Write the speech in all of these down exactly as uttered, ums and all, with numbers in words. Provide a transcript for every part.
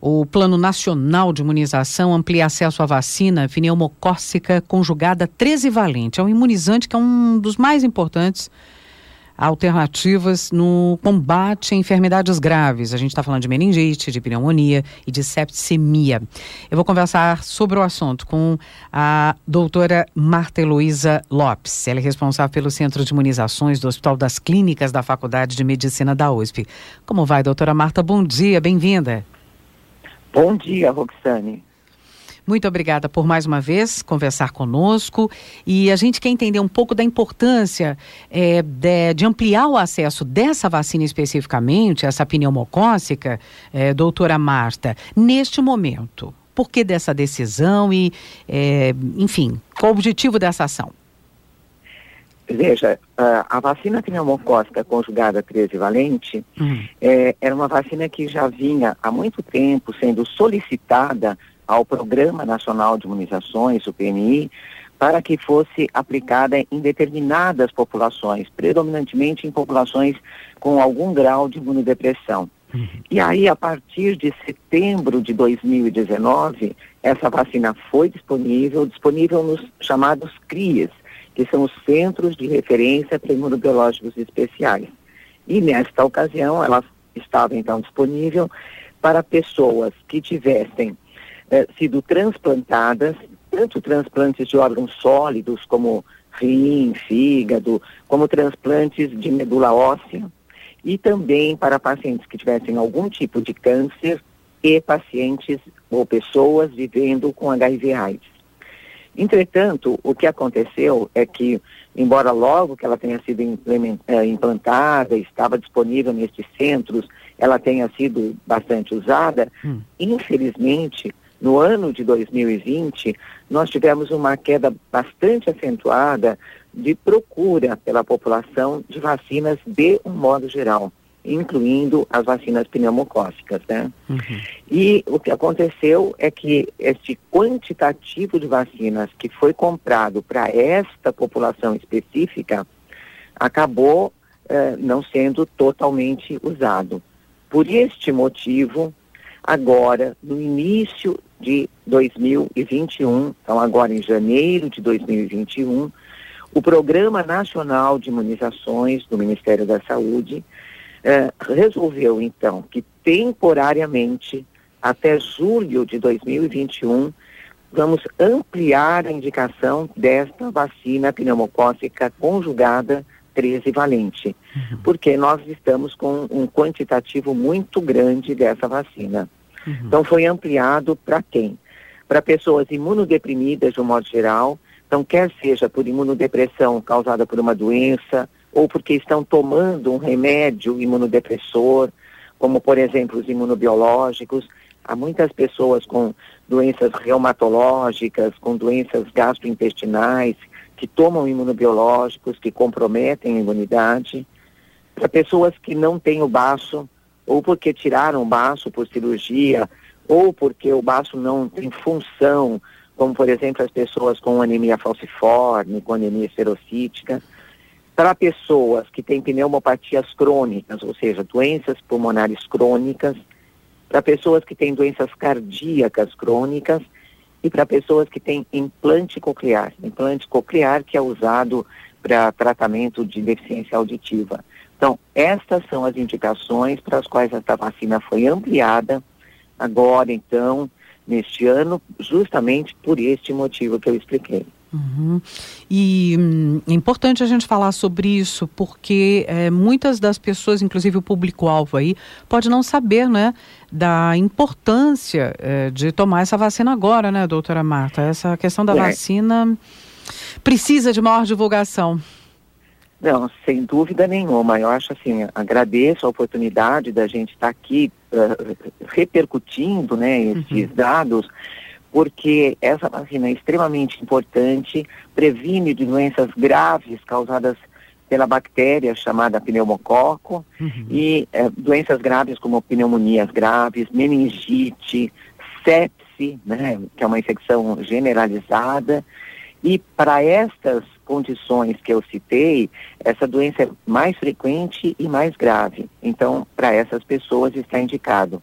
O Plano Nacional de Imunização amplia acesso à vacina pneumocócica conjugada trivalente. É um imunizante que é um dos mais importantes alternativas no combate a enfermidades graves. A gente está falando de meningite, de pneumonia e de septicemia. Eu vou conversar sobre o assunto com a doutora Marta Heloísa Lopes. Ela é responsável pelo Centro de Imunizações do Hospital das Clínicas da Faculdade de Medicina da U S P. Como vai, doutora Marta? Bom dia, bem-vinda. Bom dia, Roxane. Muito obrigada por mais uma vez conversar conosco, e a gente quer entender um pouco da importância é, de, de ampliar o acesso dessa vacina especificamente, essa pneumocócica, é, doutora Marta, neste momento. Por que dessa decisão e, é, enfim, qual o objetivo dessa ação? Veja, a, a vacina pneumocócica conjugada trivalente uhum. é, era uma vacina que já vinha há muito tempo sendo solicitada ao Programa Nacional de Imunizações, o P N I, para que fosse aplicada em determinadas populações, predominantemente em populações com algum grau de imunodepressão. Uhum. E aí, a partir de setembro de dois mil e dezenove, essa vacina foi disponível, disponível nos chamados C R I Es, que são os Centros de Referência para Imunobiológicos Especiais. E nesta ocasião, ela estava então disponível para pessoas que tivessem Eh, sido transplantadas, tanto transplantes de órgãos sólidos como rim, fígado, como transplantes de medula óssea, e também para pacientes que tivessem algum tipo de câncer e pacientes ou pessoas vivendo com H I V AIDS. Entretanto, o que aconteceu é que, embora logo que ela tenha sido implantada, estava disponível nestes centros, ela tenha sido bastante usada, hum. infelizmente, no ano de dois mil e vinte, nós tivemos uma queda bastante acentuada de procura pela população de vacinas de um modo geral, incluindo as vacinas pneumocócicas, né? Uhum. E o que aconteceu é que este quantitativo de vacinas que foi comprado para esta população específica acabou eh, não sendo totalmente usado. Por este motivo, agora, no início de dois mil e vinte e um, então agora em janeiro de dois mil e vinte e um, o Programa Nacional de Imunizações do Ministério da Saúde eh, resolveu, então, que temporariamente, até julho de dois mil e vinte e um, vamos ampliar a indicação desta vacina pneumocócica conjugada trivalente, uhum. porque nós estamos com um quantitativo muito grande dessa vacina. Uhum. Então foi ampliado para quem? Para pessoas imunodeprimidas de um modo geral, então quer seja por imunodepressão causada por uma doença, ou porque estão tomando um remédio imunodepressor, como por exemplo os imunobiológicos. Há muitas pessoas com doenças reumatológicas, com doenças gastrointestinais, que tomam imunobiológicos, que comprometem a imunidade. Para pessoas que não têm o baço, ou porque tiraram o baço por cirurgia, ou porque o baço não tem função, como por exemplo as pessoas com anemia falciforme, com anemia esferocítica. Para pessoas que têm pneumopatias crônicas, ou seja, doenças pulmonares crônicas, para pessoas que têm doenças cardíacas crônicas, e para pessoas que têm implante coclear. Implante coclear que é usado para tratamento de deficiência auditiva. Então, estas são as indicações para as quais esta vacina foi ampliada agora, então, neste ano, justamente por este motivo que eu expliquei. Uhum. E hum, é importante a gente falar sobre isso, porque é, muitas das pessoas, inclusive o público-alvo aí, pode não saber, né, da importância é, de tomar essa vacina agora, né, doutora Marta? Essa questão da é. vacina precisa de maior divulgação. Não, sem dúvida nenhuma. Eu acho assim, agradeço a oportunidade da gente estar aqui uh, repercutindo, né, esses uhum. dados, porque essa vacina é extremamente importante, previne de doenças graves causadas pela bactéria chamada pneumococo, uhum. e eh, doenças graves como pneumonias graves, meningite, sepse, né, que é uma infecção generalizada. E para estas condições que eu citei, essa doença é mais frequente e mais grave. Então, para essas pessoas está indicado.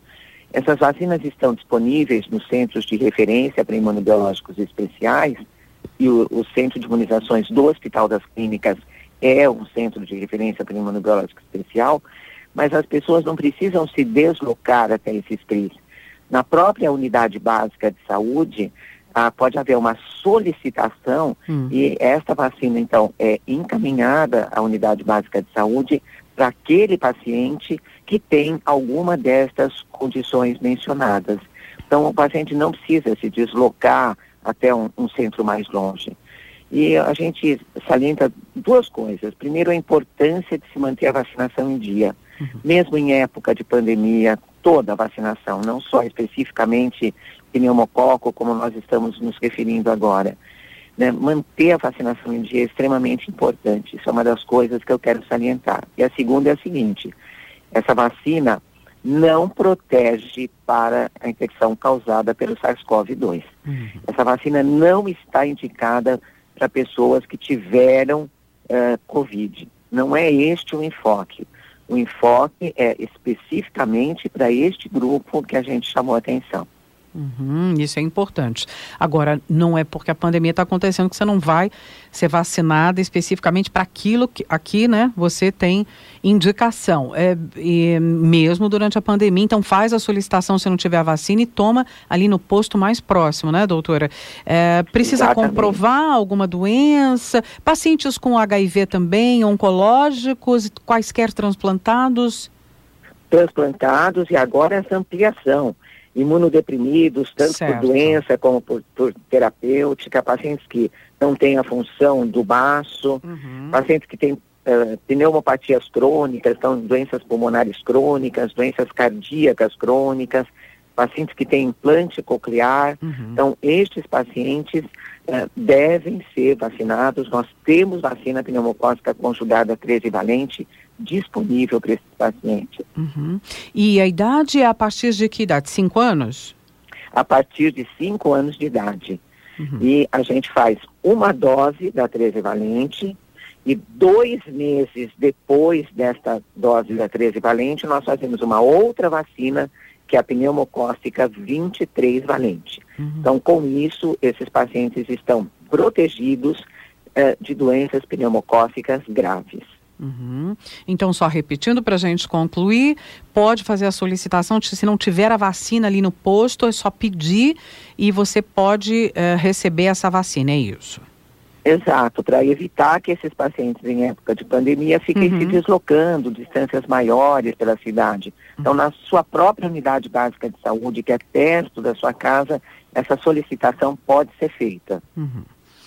Essas vacinas estão disponíveis nos centros de referência para imunobiológicos especiais, e o, o Centro de Imunizações do Hospital das Clínicas é um centro de referência para imunobiológico especial, mas as pessoas não precisam se deslocar até esses C R Is. Na própria unidade básica de saúde, ah, pode haver uma solicitação hum. e esta vacina, então, é encaminhada à unidade básica de saúde para aquele paciente que tem alguma destas condições mencionadas. Então, o paciente não precisa se deslocar até um, um centro mais longe. E a gente salienta duas coisas. Primeiro, a importância de se manter a vacinação em dia. Uhum. Mesmo em época de pandemia, toda a vacinação, não só especificamente pneumococo, como nós estamos nos referindo agora. Né? Manter a vacinação em dia é extremamente importante. Isso é uma das coisas que eu quero salientar. E a segunda é a seguinte: essa vacina não protege para a infecção causada pelo SARS-CoV dois. Uhum. Essa vacina não está indicada para pessoas que tiveram uh, Covid. Não é este o enfoque. O enfoque é especificamente para este grupo que a gente chamou a atenção. Uhum, isso é importante. Agora, não é porque a pandemia está acontecendo que você não vai ser vacinada especificamente para aquilo que aqui, né, você tem indicação. É, e mesmo durante a pandemia, então faz a solicitação se não tiver a vacina e toma ali no posto mais próximo, né, doutora? É, precisa Exatamente. comprovar alguma doença? Pacientes com H I V também, oncológicos, quaisquer transplantados? Transplantados e agora essa ampliação. Imunodeprimidos, tanto certo. por doença como por, por terapêutica, pacientes que não têm a função do baço, uhum. pacientes que têm uh, pneumopatias crônicas, então doenças pulmonares crônicas, doenças cardíacas crônicas, pacientes que têm implante coclear. Uhum. Então, estes pacientes uh, devem ser vacinados. Nós temos vacina pneumocócica conjugada trivalente disponível para esses pacientes. Uhum. E a idade é a partir de que idade? Cinco anos? A partir de cinco anos de idade. Uhum. E a gente faz uma dose da trivalente e dois meses depois desta dose da trivalente, nós fazemos uma outra vacina, que é a pneumocócica vinte e três valente. Uhum. Então, com isso, esses pacientes estão protegidos uh, de doenças pneumocócicas graves. Uhum. Então, só repetindo para a gente concluir, pode fazer a solicitação, se não tiver a vacina ali no posto, é só pedir e você pode uh, receber essa vacina, é isso? Exato, para evitar que esses pacientes em época de pandemia fiquem uhum. se deslocando distâncias maiores pela cidade. Então, uhum. na sua própria unidade básica de saúde, que é perto da sua casa, essa solicitação pode ser feita. Uhum.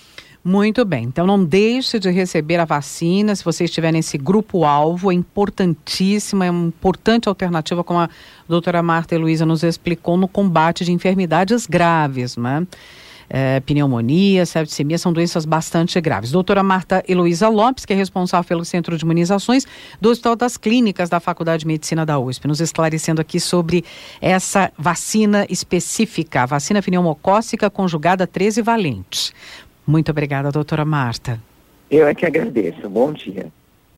Muito bem, então não deixe de receber a vacina se você estiver nesse grupo-alvo, é importantíssima, é uma importante alternativa, como a doutora Marta Heloísa nos explicou, no combate de enfermidades graves, né? É, pneumonia, septicemia, são doenças bastante graves. Doutora Marta Heloísa Lopes, que é responsável pelo Centro de Imunizações do Hospital das Clínicas da Faculdade de Medicina da U S P, nos esclarecendo aqui sobre essa vacina específica, a vacina pneumocócica conjugada trivalente. Muito obrigada, doutora Marta. Eu é que agradeço. Bom dia.